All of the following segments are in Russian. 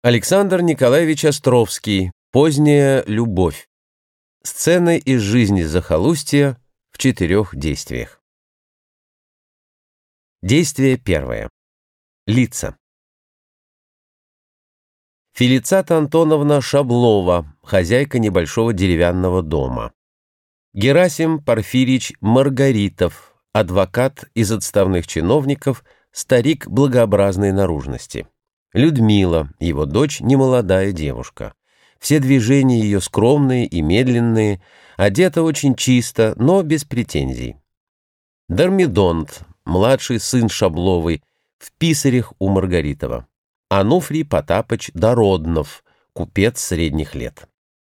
Александр Николаевич Островский. Поздняя любовь. Сцены из жизни захолустья в 4 действиях. Действие первое. Лица. Фелицата Антоновна Шаблова, хозяйка небольшого деревянного дома. Герасим Порфирич Маргаритов, адвокат из отставных чиновников, старик благообразной наружности. Людмила, его дочь, немолодая девушка. Все движения ее скромные и медленные, одета очень чисто, но без претензий. Дормидонт, младший сын Шабловой, в писарях у Маргаритова. Ануфрий Потапыч Дороднов, купец средних лет.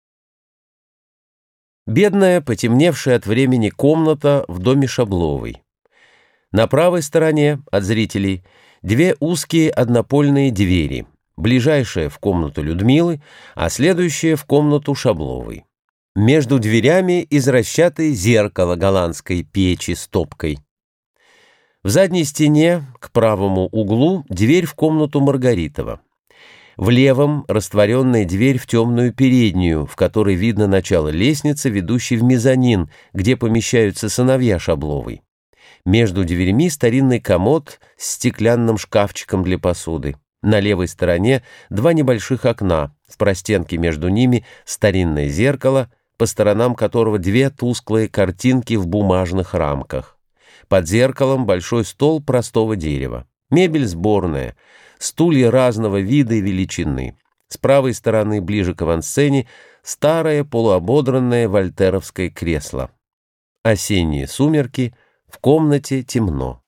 Бедная, потемневшая от времени комната в доме Шабловой. На правой стороне от зрителей 2 узкие однопольные двери, ближайшая в комнату Людмилы, а следующая в комнату Шабловой. Между дверями изращатое зеркало голландской печи с топкой. В задней стене, к правому углу, дверь в комнату Маргаритова. В левом растворенная дверь в темную переднюю, в которой видно начало лестницы, ведущей в мезонин, где помещаются сыновья Шабловой. Между дверьми старинный комод с стеклянным шкафчиком для посуды. На левой стороне 2 небольших окна, в простенке между ними старинное зеркало, по сторонам которого 2 тусклые картинки в бумажных рамках. Под зеркалом большой стол простого дерева. Мебель сборная, стулья разного вида и величины. С правой стороны, ближе к авансцене, старое полуободранное вольтеровское кресло. Осенние сумерки, в комнате темно.